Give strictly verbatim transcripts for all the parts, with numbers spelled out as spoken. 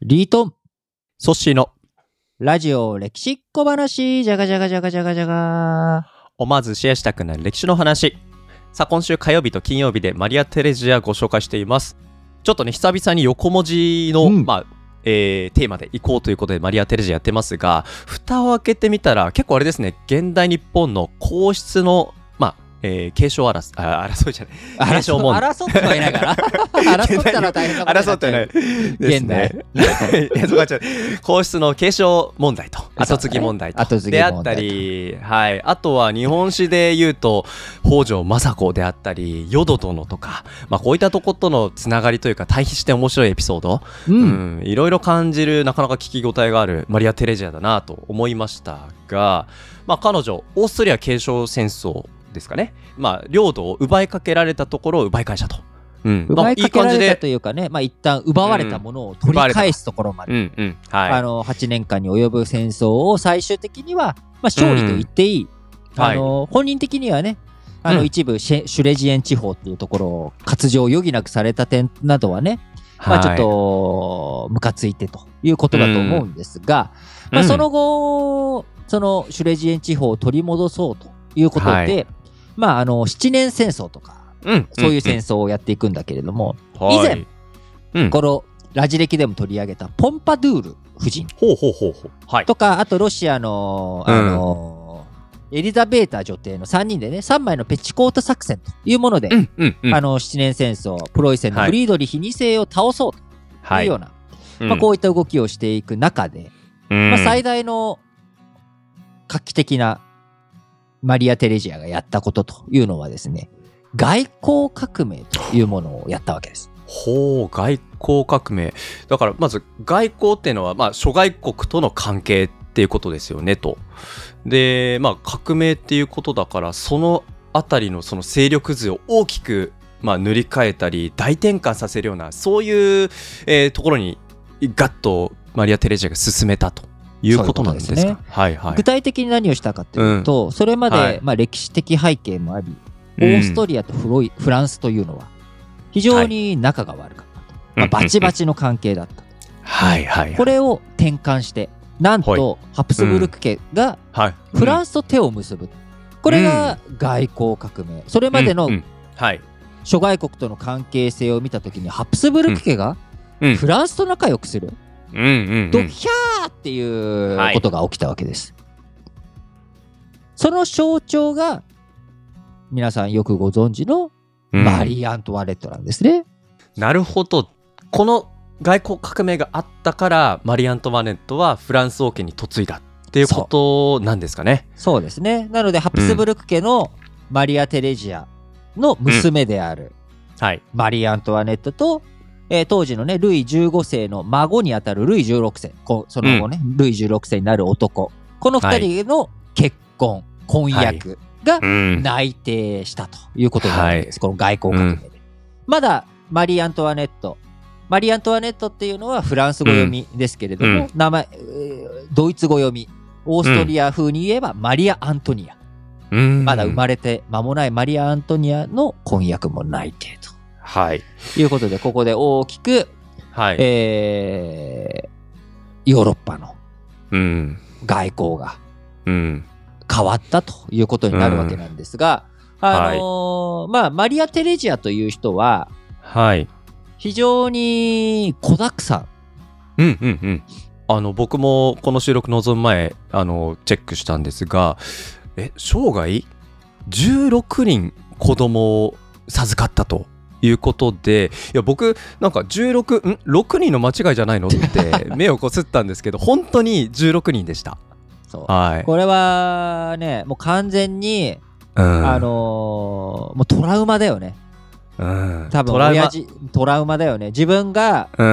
リートンソッシーのラジオ歴史小話じゃがじゃがじゃがじゃがじゃが思わずシェアしたくなる歴史の話。さあ今週火曜日と金曜日でマリア・テレジアご紹介しています。ちょっとね久々に横文字の、うんまあえー、テーマで行こうということでマリア・テレジアやってますが、蓋を開けてみたら結構あれですね、現代日本の皇室のまあえー、継承争い、あ、争いじゃない。継承問題。 争ってはいないから争ったら大変なことになっちゃう。 争ってないですね。いや、そうか、ちょっと皇室の継承問題と後継ぎ問題とであったり、はい、あとは日本史で言うと北条政子であったり淀殿とか、まあ、こういったところとのつながりというか対比して面白いエピソード、うんうん、いろいろ感じる、なかなか聞き応えがあるマリア・テレジアだなと思いましたが、まあ、彼女オーストリア継承戦争ですかね、まあ、領土を奪いかけられたところを奪い返したと、うん、 奪いかけられたというかね、まあ、一旦奪われたものを取り返すところまで、うんうんはい、あのはちねんかんに及ぶ戦争を最終的には、まあ、勝利と言っていい、うん、あの、はい、本人的にはねあの、うん、一部シュレジエン地方っていうところを割譲を余儀なくされた点などはね、まあ、ちょっとムカついてということだと思うんですが、うんまあ、その後そのシュレジエン地方を取り戻そうということで、はいまあ、あの七年戦争とか、うん、そういう戦争をやっていくんだけれども、うんうん、以前、うん、このラジ歴でも取り上げたポンパドゥール夫人とか、あとロシアの、あのー、エリザベータ女帝のさんにんでねさんまいのペチコート作戦というもので、うんうんうん、あの七年戦争プロイセンのフリードリヒにせいを倒そうというような、はいまあ、こういった動きをしていく中で、うんまあ、最大の画期的なマリア・テレジアがやったことというのはですね、外交革命というものをやったわけです。 ほう、外交革命。だからまず外交っていうのは、まあ、諸外国との関係っていうことですよねと。で、まあ、革命っていうことだから、そのあたりのその勢力図を大きく、まあ、塗り替えたり大転換させるようなそういう、えー、ところにガッとマリア・テレジアが進めたということなんですか。そういうことですね。はいはい。 具体的に何をしたかというと、うん、それまで、はいまあ、歴史的背景もあり、オーストリアとフロイ、うん、フランスというのは非常に仲が悪かったと、はいまあ、バチバチの関係だったと、はいはいはい、これを転換してなんと、はい、ハプスブルク家がフランスと手を結ぶ、うん、これが外交革命。それまでの諸外国との関係性を見たときにハプスブルク家がフランスと仲良くする、うんうんうんうん、ドキャーっていうことが起きたわけです、はい、その象徴が皆さんよくご存知のマリー・アントワネットなんですね、 うん、なるほど。この外交革命があったからマリー・アントワネットはフランス王家に嫁いだっていうことなんですかね。 そう、そうですね。なのでハプスブルク家のマリア・テレジアの娘である、うんはい、マリー・アントワネットとえー、当時のねルイじゅうごせいの孫にあたるルイじゅうろくせい、その後ね、うん、ルイじゅうろくせいになる男、このふたりの結婚、はい、婚約が内定したということになるんです、はい、この外交革命で、うん、まだマリー・アントワネットマリー・アントワネットっていうのはフランス語読みですけれども、うん、名前、えー、ドイツ語読み、オーストリア風に言えばマリア・アントニア、うん、まだ生まれて間もないマリア・アントニアの婚約も内定とはい、 いうことで、ここで大きく、はいえー、ヨーロッパの外交が変わったということになるわけなんですが、うんあのーはいまあ、マリア・テレジアという人は、はい、非常に子だくさん、うんうんうん、あの僕もこの収録臨む前あのチェックしたんですが、え生涯じゅうろくにん子供を授かったということで、いや僕なんかじゅうろくんろくにんの間違いじゃないのって目をこすったんですけど本当にじゅうろくにんでした。 そう、はい、これはねもう完全に、うん、あのー、もうトラウマだよね、うん、多分親父トラウマだよね。自分が、うん、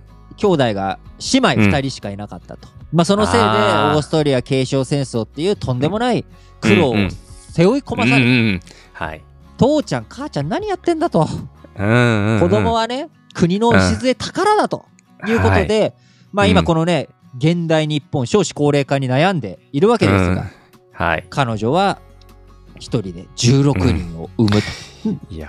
兄弟が姉妹ふたりしかいなかったと、うんまあ、そのせいでオーストリア継承戦争っていうとんでもない苦労を背負い込まされる、うんうんうん、はい父ちゃん母ちゃん何やってんだと、うんうんうん、子供はね国の礎宝だということで、はいまあ、今このね、うん、現代日本少子高齢化に悩んでいるわけですが、うんはい、彼女は一人でじゅうろくにんを産むと、 うん、いや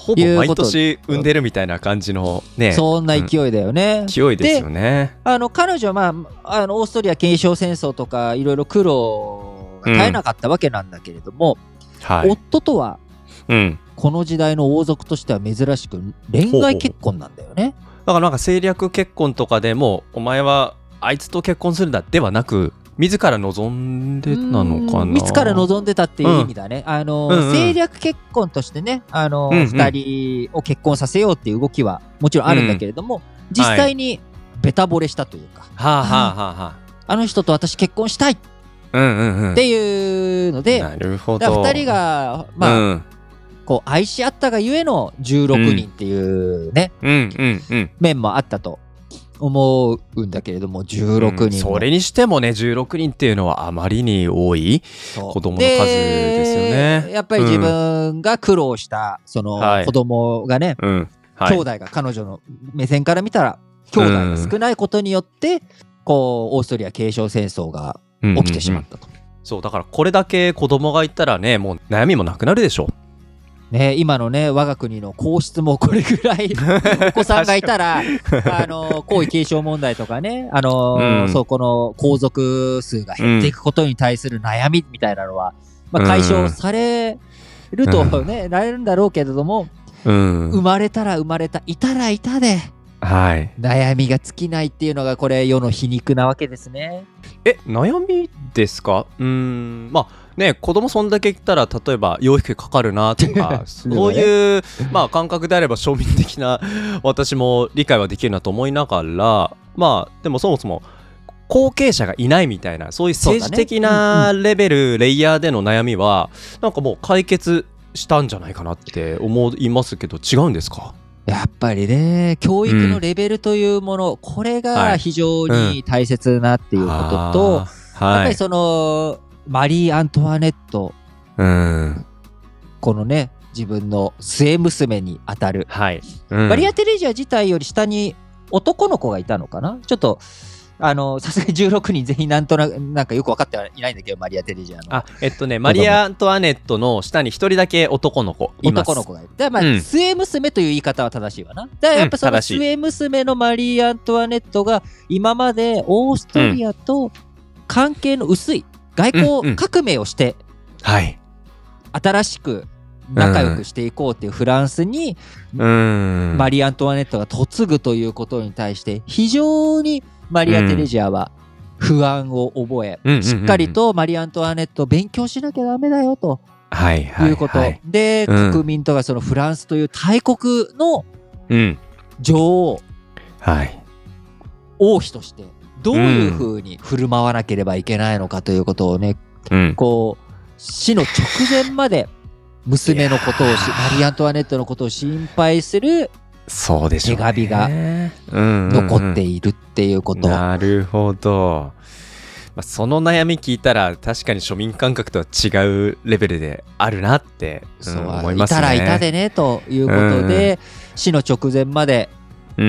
ほぼ毎年産んでるみたいな感じのね、 そんな勢いだよね、 うん、勢いですよね。 あの彼女は、まあ、あのオーストリア継承戦争とかいろいろ苦労が絶えなかったわけなんだけれども、うんはい、夫とは、うん、この時代の王族としては珍しく恋愛結婚なんだよね。ほうほうだからなんか政略結婚とかでもお前はあいつと結婚するんだではなく自ら望んでたのかな。 自ら望んでたっていう意味だね、うん、あの、うんうん、政略結婚としてねあの、うんうん、ふたりを結婚させようっていう動きはもちろんあるんだけれども、うん、実際にベタ惚れしたというか、 はい、はあはあはあ、 あの人と私結婚したいっていうので、 なるほどふたりがまあ、うんこう愛し合ったがゆえのじゅうろくにんっていうね、うんうんうん、面もあったと思うんだけれどもじゅうろくにん、 うん、それにしてもねじゅうろくにんっていうのはあまりに多い子供の数ですよね。 やっぱり自分が苦労したその子供がね、はいうんはい、兄弟が彼女の目線から見たら兄弟が少ないことによって、うん、こうオーストリア継承戦争が起きてしまったと、 うんうんうん、そうだからこれだけ子供がいたらねもう悩みもなくなるでしょね、今のね我が国の皇室もこれぐらいお子さんがいたらあの皇位継承問題とかねあの、うん、そうこの皇族数が減っていくことに対する悩みみたいなのは、まあ、解消されるとね、うん、なれるんだろうけれども、うん、生まれたら生まれたいたらいたで、はい、悩みが尽きないっていうのがこれ世の皮肉なわけですね。 え悩みですか。うーんまあね、子供そんだけ来たら例えば養育費かかるなとかそういう、まあ、感覚であれば庶民的な私も理解はできるなと思いながらまあでもそもそも後継者がいないみたいなそういう政治的なレベル、ねうんうん、レイヤーでの悩みはなんかもう解決したんじゃないかなって思いますけど違うんですか。 やっぱりね教育のレベルというもの、うん、これが非常に大切なっていうことと、うんはい、やっぱりそのマリー・アントワネット、うん、このね自分の末娘にあたる、はいうん、マリア・テレジア自体より下に男の子がいたのかなちょっとあのさすがにじゅうろくにん全員なんとなくなんかよく分かってはいないんだけどマリア・テレジアのあえっとねマリア・アントワネットの下に一人だけ男の子います。 男の子がいる。だからまあ、うん、末娘という言い方は正しいわな。だからやっぱその末娘のマリー・アントワネットが今までオーストリアと関係の薄い外交革命をして、うんうんはい、新しく仲良くしていこうっていうフランスに、うん、マリー・アントワネットが嫁ぐということに対して非常にマリア・テレジアは不安を覚え、うん、しっかりとマリー・アントワネットを勉強しなきゃダメだよと、はいはい、いうこと、はい、で、うん、国民とかそのフランスという大国の女王、はい、王妃としてどういうふうに振る舞わなければいけないのかということをね、うん、こう死の直前まで娘のことをしマリー・アントワネットのことを心配する手紙が残っているっていうこと。 なるほど、まあ、その悩み聞いたら確かに庶民感覚とは違うレベルであるなって、うん、思いますね。 いたらいたでねということで、うん、死の直前まで、うん、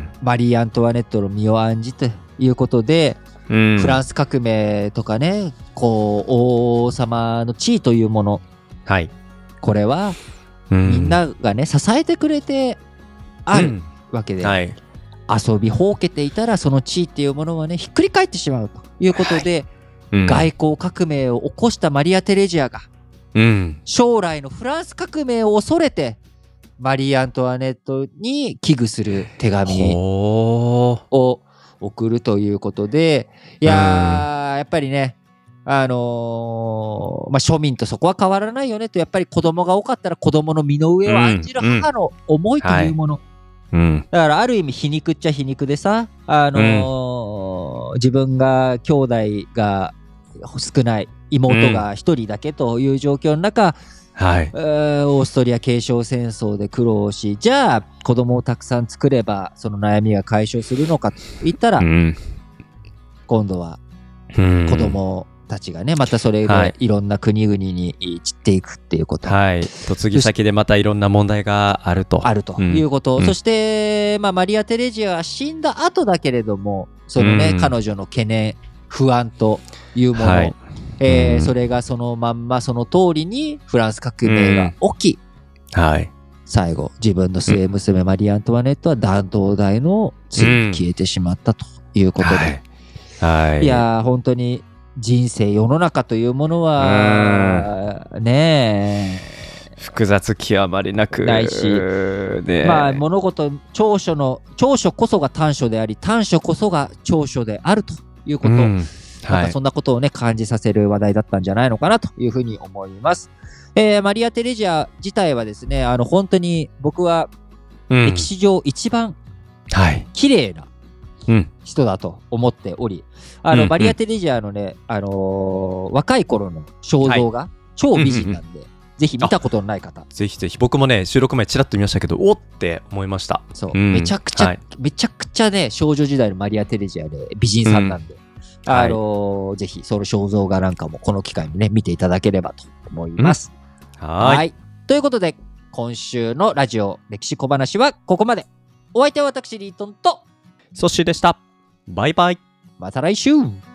マリー・アントワネットの身を案じていうことで、うん、フランス革命とかねこう王様の地位というもの、はい、これは、うん、みんながね支えてくれてあるわけで、うんはい、遊びほうけていたらその地位っていうものはねひっくり返ってしまうということで、はいうん、外交革命を起こしたマリア・テレジアが、うん、将来のフランス革命を恐れてマリー・アントワネットに危惧する手紙を送るということでいやー、うん、やっぱりねあのーまあ、庶民とそこは変わらないよねとやっぱり子供が多かったら子供の身の上を案じる母の思いというもの、うんうんはい、だからある意味皮肉っちゃ皮肉でさ、あのーうん、自分が兄弟が少ない妹が一人だけという状況の中、はい、オーストリア継承戦争で苦労しじゃあ子供をたくさん作ればその悩みが解消するのかと言ったら、うん、今度は子供たちがねまたそれでいろんな国々に散っていくっていうこと、 はい、嫁ぎ先でまたいろんな問題があるとあるということ、うん、そして、まあ、マリア・テレジアは死んだ後だけれどもそのね、うん、彼女の懸念不安というもの、はいえーうん、それがそのまんまその通りにフランス革命が起き、うんはい、 最後、自分の末娘マリー・アントワネットは弾頭台のついに消えてしまったということで。うん、はい。はい、いやー、本当に人生、世の中というものは、ねえ、 複雑極まりなくないし、ね、まあ物事、長所の、長所こそが短所であり、短所こそが長所であるということ、うん、なんかそんなことをね、感じさせる話題だったんじゃないのかなというふうに思います。えー、マリア・テレジア自体はですね、あの本当に僕は歴史上一番綺麗な人だと思っており、うん、あの、うん、マリア・テレジアのね、あのー、若い頃の肖像が超美人なんで、はい、ぜひ見たことのない方、 ぜひぜひ。僕もね、収録前ちらっと見ましたけど、おって思いました。 そう、うん、めちゃくちゃ、はい、めちゃくちゃね、少女時代のマリア・テレジアで美人さんなんで、うん、あのーはい、ぜひその肖像画なんかもこの機会にね、見ていただければと思います。うん、はいはい。ということで、今週のラジオ歴史小話はここまで。お相手は私、リートンとソッシーでした。バイバイ。 また来週。